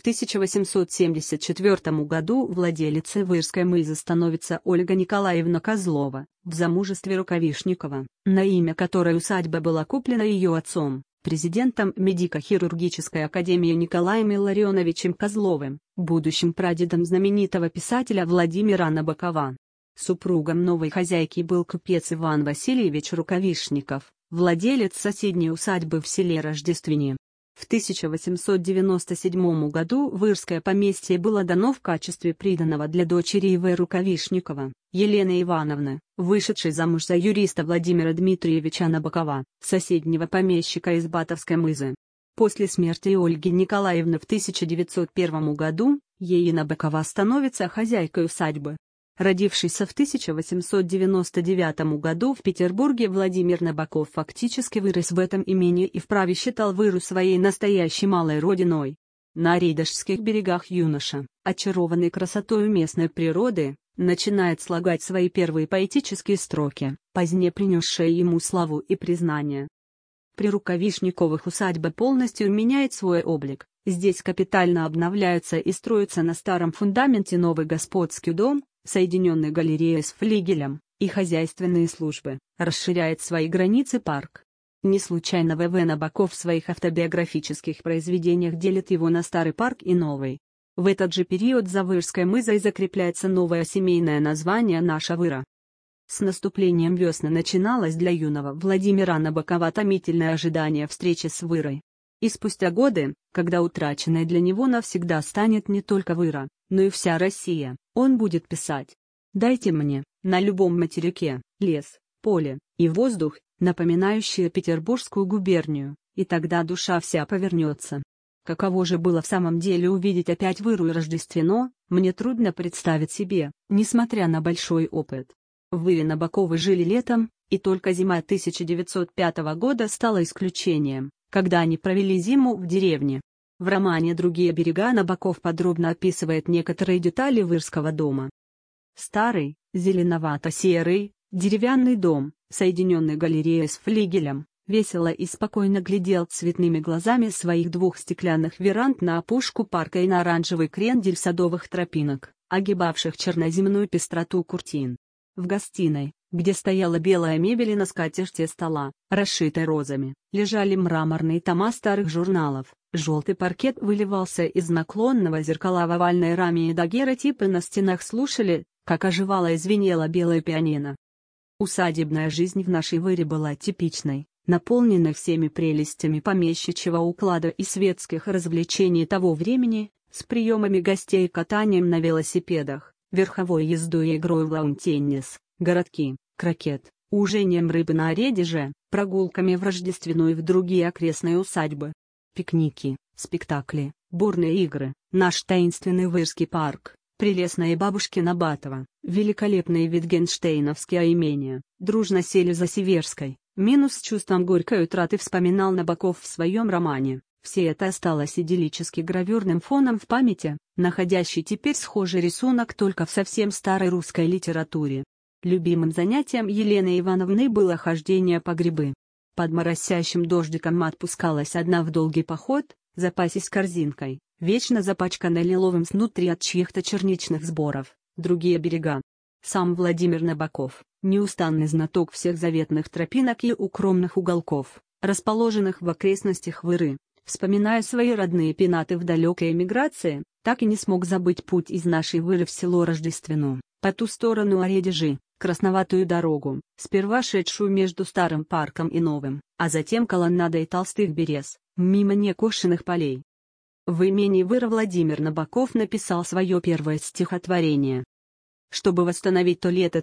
1874 году владелицей Вырской мызы становится Ольга Николаевна Козлова, в замужестве Рукавишникова, на имя которой усадьба была куплена ее отцом, президентом медико-хирургической академии Николаем Илларионовичем Козловым, будущим прадедом знаменитого писателя Владимира Набокова. Супругом новой хозяйки был купец Иван Васильевич Рукавишников, владелец соседней усадьбы в селе Рождествине. В 1897 году Вырское поместье было дано в качестве приданого для дочери И.В. Рукавишникова, Елены Ивановны, вышедшей замуж за юриста Владимира Дмитриевича Набокова, соседнего помещика из Батовской мызы. После смерти Ольги Николаевны в 1901 году, ей Набокова становится хозяйкой усадьбы. Родившийся в 1899 году в Петербурге Владимир Набоков фактически вырос в этом имении и вправе считал Выру своей настоящей малой родиной. На Рейдашских берегах юноша, очарованный красотою местной природы, начинает слагать свои первые поэтические строки, позднее принесшие ему славу и признание. При Рукавишниковых усадьба полностью меняет свой облик, здесь капитально обновляется и строится на старом фундаменте новый господский дом, соединенный галереей с флигелем, и хозяйственные службы, расширяет свои границы парк. Не случайно В.В. Набоков в своих автобиографических произведениях делит его на старый парк и новый. В этот же период за Вырской мызой закрепляется новое семейное название «Наша Выра». С наступлением весны начиналось для юного Владимира Набокова томительное ожидание встречи с Вырой. И спустя годы, когда утраченной для него навсегда станет не только Выра, но и вся Россия, он будет писать: «Дайте мне, на любом материке, лес, поле и воздух, напоминающие Петербургскую губернию, и тогда душа вся повернется». Каково же было в самом деле увидеть опять Выру и Рождествено, мне трудно представить себе, несмотря на большой опыт. В Выре Набоковы жили летом, и только зима 1905 года стала исключением, когда они провели зиму в деревне. В романе «Другие берега» Набоков подробно описывает некоторые детали Вырского дома. Старый, зеленовато-серый, деревянный дом, соединенный галереей с флигелем, весело и спокойно глядел цветными глазами своих двух стеклянных веранд на опушку парка и на оранжевый крендель садовых тропинок, огибавших черноземную пестроту куртин. В гостиной, где стояла белая мебель и на скатерти стола, расшитой розами, лежали мраморные тома старых журналов, желтый паркет выливался из наклонного зеркала в овальной раме и дагеротипы на стенах слушали, как оживала и звенела белая пианино. Усадебная жизнь в нашей Выре была типичной, наполненной всеми прелестями помещичьего уклада и светских развлечений того времени, с приемами гостей и катанием на велосипедах, верховой ездой и игрой в лаун-теннис, городки, крокет, ужением рыбы на Оредеже, прогулками в Рождественную и в другие окрестные усадьбы. Пикники, спектакли, бурные игры, наш таинственный Вырский парк, прелестная бабушкина Батова, великолепные Витгенштейновские имения, дружно сели за Северской, минус с чувством горькой утраты вспоминал Набоков в своем романе. Все это осталось идиллически гравюрным фоном в памяти, находящий теперь схожий рисунок только в совсем старой русской литературе. Любимым занятием Елены Ивановны было хождение по грибы. Под моросящим дождиком отпускалась одна в долгий поход, запасясь корзинкой, вечно запачканной лиловым снутри от чьих-то черничных сборов, другие берега. Сам Владимир Набоков, неустанный знаток всех заветных тропинок и укромных уголков, расположенных в окрестностях Выры, вспоминая свои родные пенаты в далекой эмиграции, так и не смог забыть путь из нашей Выры в село Рождествено, по ту сторону Оредежи, красноватую дорогу, сперва шедшую между старым парком и новым, а затем колоннадой толстых берез, мимо некошенных полей. В имении Выра Владимир Набоков написал свое первое стихотворение. Чтобы восстановить то лето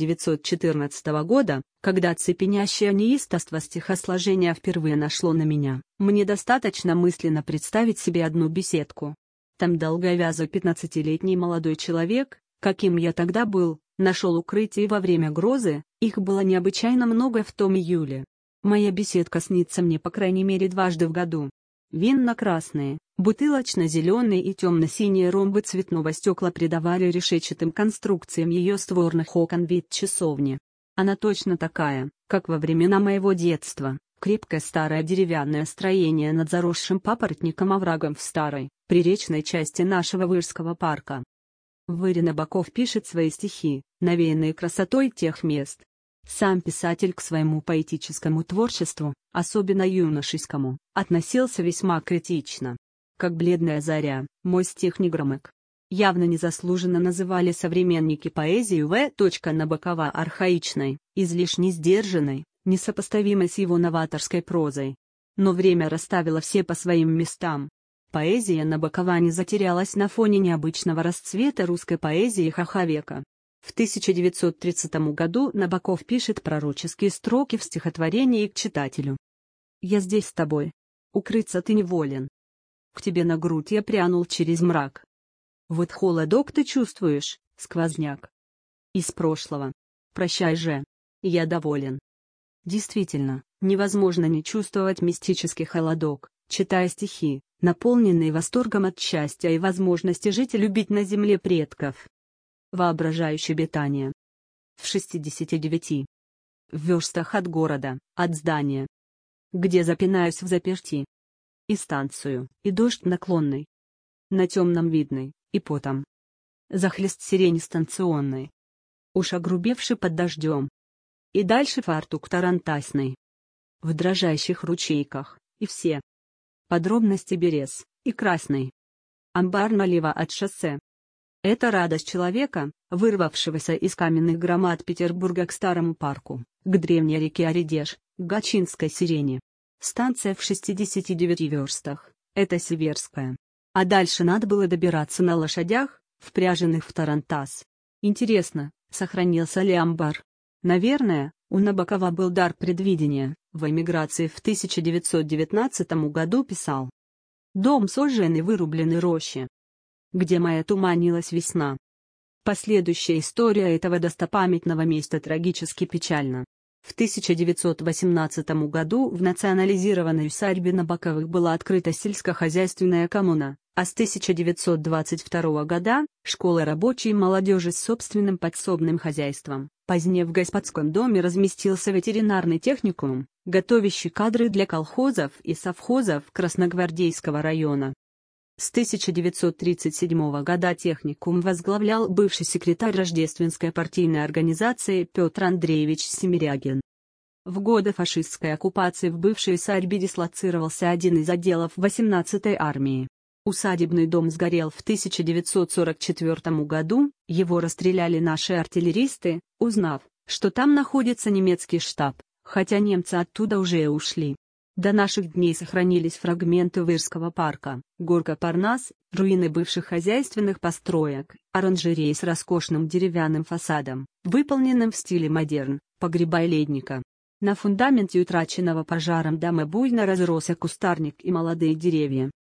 1914 года, когда цепенящее неистовство стихосложения впервые нашло на меня, мне достаточно мысленно представить себе одну беседку. Там долговязый 15-летний молодой человек, каким я тогда был, нашел укрытие во время грозы, их было необычайно много в том июле. Моя беседка снится мне по крайней мере дважды в году. Винно-красные, бутылочно-зеленые и темно-синие ромбы цветного стекла придавали решетчатым конструкциям ее створных окон вид часовни. Она точно такая, как во времена моего детства, Крепкое старое деревянное строение над заросшим папоротником оврагом в старой, приречной части нашего Вырского парка. Выря Набоков пишет свои стихи, навеянные красотой тех мест. Сам писатель к своему поэтическому творчеству, особенно юношескому, относился весьма критично. Как бледная заря, мой стих негромок. Явно незаслуженно называли современники поэзию В. Набокова архаичной, излишне сдержанной, несопоставимой с его новаторской прозой. Но время расставило все по своим местам. Поэзия Набокова не затерялась на фоне необычного расцвета русской поэзии ХХ века. В 1930 году Набоков пишет пророческие строки в стихотворении к читателю. «Я здесь с тобой. Укрыться ты неволен. К тебе на грудь я прянул через мрак. Вот холодок ты чувствуешь, сквозняк. Из прошлого. Прощай же. Я доволен». Действительно, невозможно не чувствовать мистический холодок, читая стихи, наполненные восторгом от счастья и возможности жить и любить на земле предков. Воображающее обитание. В 69 верстах от города, от здания, где запинаюсь в заперти. И станцию, и дождь наклонный. На темном видный, и потом. Захлест сирени станционной. Уж огрубевший под дождем. И дальше фартук тарантасный. В дрожащих ручейках, и все. Подробности берез, и красный. Амбар налево от шоссе. Это радость человека, вырвавшегося из каменных громад Петербурга к старому парку, к древней реке Оредеж, к Гатчинской сирене. Станция в 69 верстах, это Северская. А дальше надо было добираться на лошадях, впряженных в тарантас. Интересно, сохранился ли амбар? Наверное, у Набокова был дар предвидения. В эмиграции в 1919 году писал: «Дом сожженный, вырубленный рощи, где моя туманилась весна». Последующая история этого достопамятного места трагически печальна. В 1918 году в национализированной усадьбе Набоковых была открыта сельскохозяйственная коммуна, а с 1922 года – школа рабочей молодежи с собственным подсобным хозяйством. Позднее в господском доме разместился ветеринарный техникум, готовящий кадры для колхозов и совхозов Красногвардейского района. С 1937 года техникум возглавлял бывший секретарь Рождественской партийной организации Петр Андреевич Семирягин. В годы фашистской оккупации в бывшей усадьбе дислоцировался один из отделов 18-й армии. Усадебный дом сгорел в 1944 году, его расстреляли наши артиллеристы, узнав, что там находится немецкий штаб, хотя немцы оттуда уже ушли. До наших дней сохранились фрагменты Вырского парка, горка Парнас, руины бывших хозяйственных построек, оранжереи с роскошным деревянным фасадом, выполненным в стиле модерн, погреба и ледника. На фундаменте утраченного пожаром дома буйно разросся кустарник и молодые деревья.